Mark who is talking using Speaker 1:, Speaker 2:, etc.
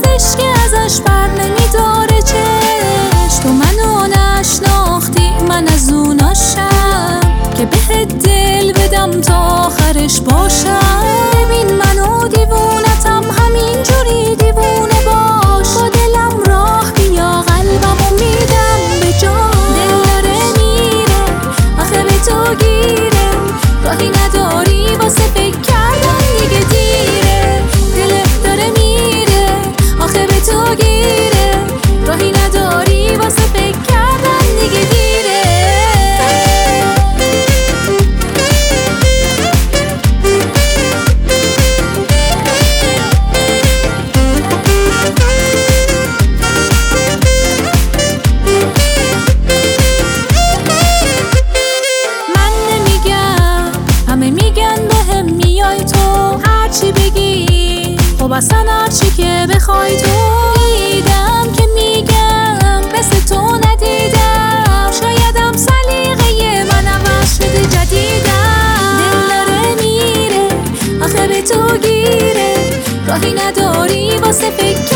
Speaker 1: عشق ازش بر نمیداره چشم. تو منو نشناختی، من از اوناشم که بهت دل بدم تا آخرش باشم. ببین منو دیوونتم، همینجوری دیوونه باش. با دلم راه بیا، قلبمو میدم به جان. دل داره میره آخه به تو گیره، راهی نداری واسه فکر کردن دیگه دیره. دلت داره میره آخه به تو گیره، راهی نداری واسه فکر کردن دیگه دیره. من نمیگم، همه میگن بهم میای تو. هرچی بگی خب اصلا هرچی که بخوای تو. دیدم که میگم مثل تو ندیدم، شایدم سلیقه من عوض شده جدیدم. دل داره میره آخه به تو گیره، راهی نداری واسه فکر